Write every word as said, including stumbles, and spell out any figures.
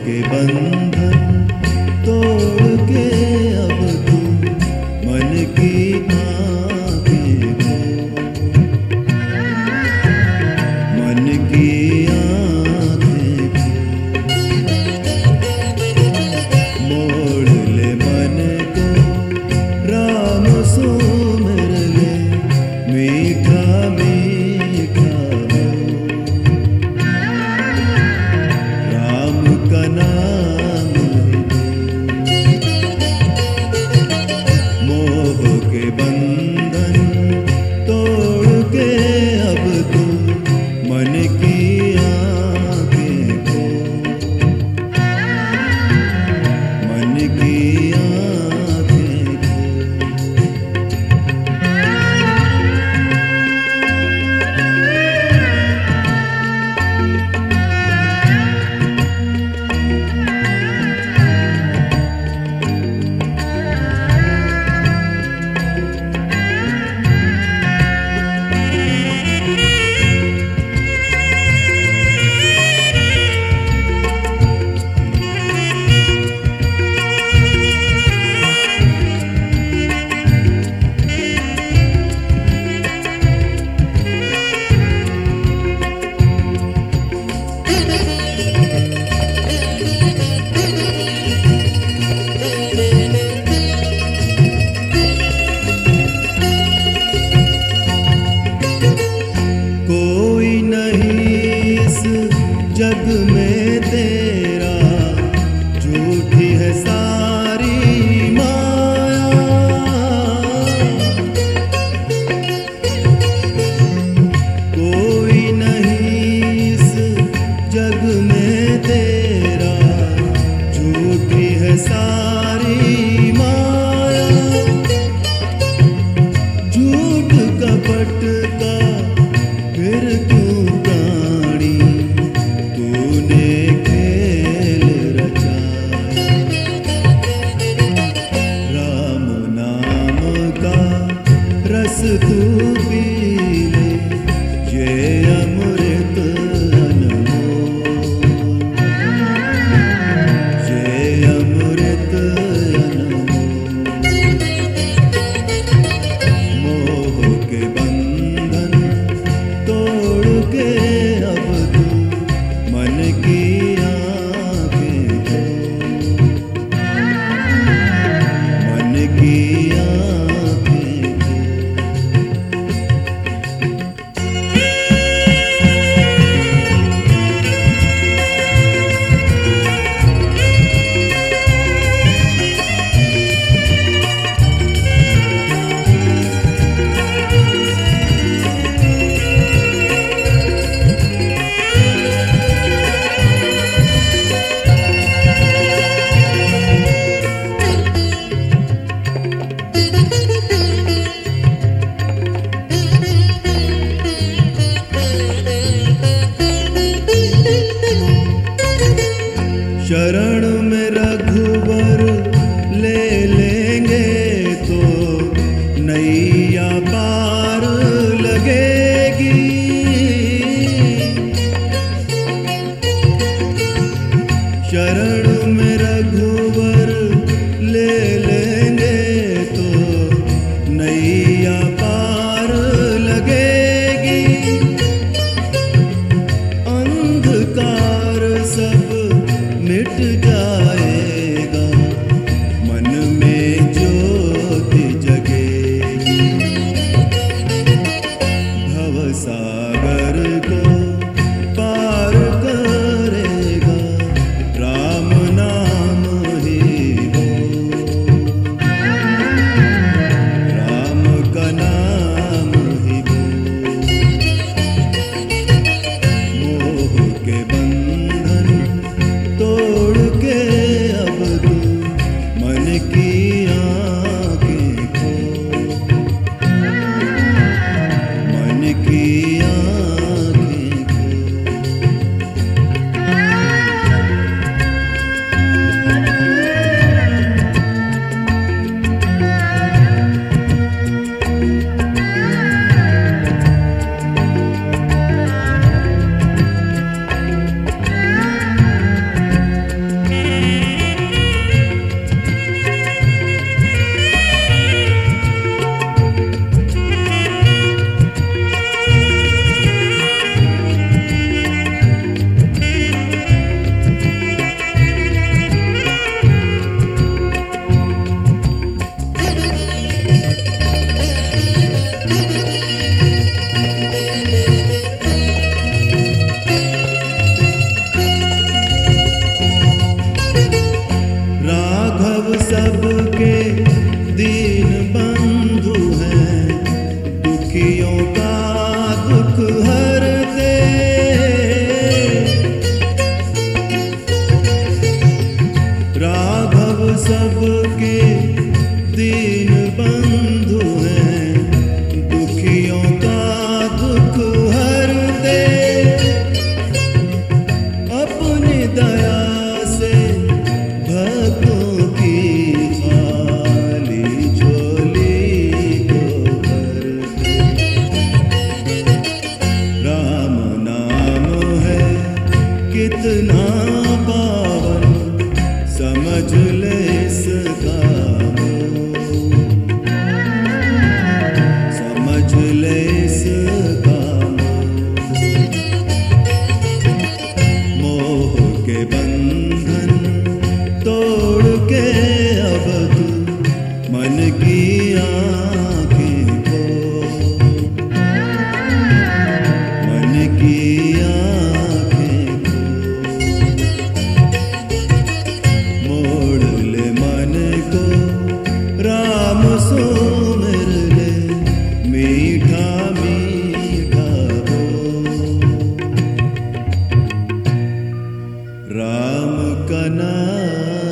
के बंधन तोड़ के अब तू मन की आँखें खोल, मन की आँखें खोल। मोड़ ले मन को राम सुमिर ले, मीठा मीठा राम का नाम मोह के बंधन तोड़ के अब तू मन की आँखें खोल, मन की आँखें जग में तेरा, झूठी है सारी माया। कोई नहीं इस जग में तेरा, झूठी है सारी माया। झूठ कपट का फिर क्यों प्राणी, तूने खेल रचाया। राम नाम का रस तू पी ले, ये अमृत अनमोल, ये अमृत अनमोल। मोह के बंधन तोड़ के अब तू मन की आँखें खोल, मन की आँखें खोल। शरण में रघुवर ले लेंगे तो नैया पार लगेगी। शरण में रघुवर ले लेंगे तो नैया पार लगेगी। अंधकार सब मिट जाएगा, मन में ज्योति जगेगी। भवसागर को पार करेगा, राम नाम ही हो, राम का नाम ही हो। मोह के बंधन तोड़ के राम का नाम